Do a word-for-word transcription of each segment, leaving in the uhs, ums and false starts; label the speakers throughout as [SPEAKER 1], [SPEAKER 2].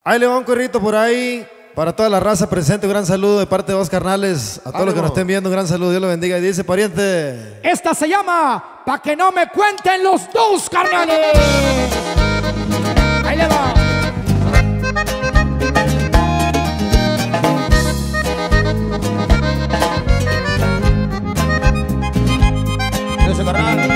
[SPEAKER 1] Ahí le va un corrito por ahí para toda la raza presente. Un gran saludo de parte de dos carnales. A todos los que nos estén viendo, un gran saludo. Dios lo bendiga. Y dice, pariente.
[SPEAKER 2] Esta se llama Pa' que no me cuenten los dos carnales. Ahí le va. Ese carnal.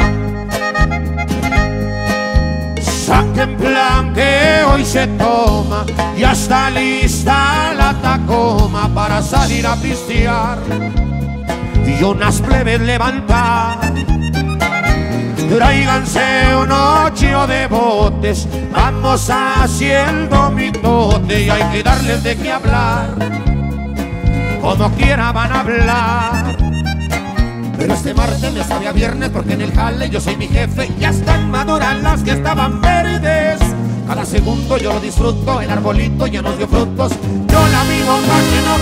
[SPEAKER 3] Saquen plan que hoy se toma, ya está lista la Tacoma para salir a pistear y unas plebes levantar. Tráiganse un ocho de botes, vamos haciendo mitote y hay que darles de qué hablar, como quiera van a hablar. Pero este martes me sabe a viernes porque en el jale yo soy mi jefe. Ya están maduras las que estaban verdes. Cada segundo yo lo disfruto, el arbolito ya nos dio frutos. Yo la vivo pa' que no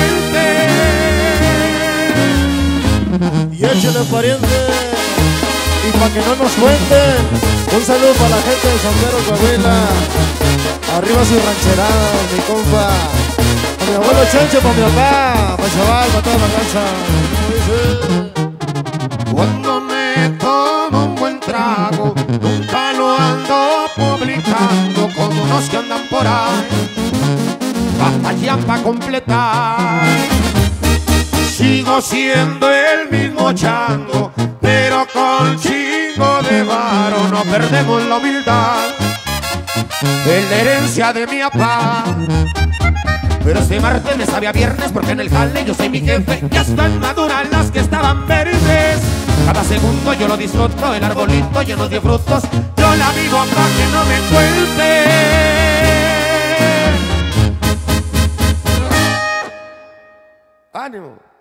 [SPEAKER 3] me cuenten.
[SPEAKER 1] Y échale, pariente. Y pa' que no nos cuenten, un saludo para la gente de San Pedro, Coahuila. Arriba sus rancheradas, mi compa. Para mi abuelo Chencho, para mi papá, para el chaval, para toda la casa.
[SPEAKER 3] Cuando me tomo un buen trago, nunca lo ando publicando como unos que andan por ahí, batallan pa' completar. Sigo siendo el mismo chango, pero con chingo de varo no perdemos la humildad, es la herencia de mi papá. Pero este martes me sabe a viernes porque en el jale yo soy mi jefe. Ya están maduras las que estaban verdes. Cada segundo yo lo disfruto, el arbolito lleno de frutos. Yo la vivo pa' que no me cuenten.
[SPEAKER 1] ¡Ánimo!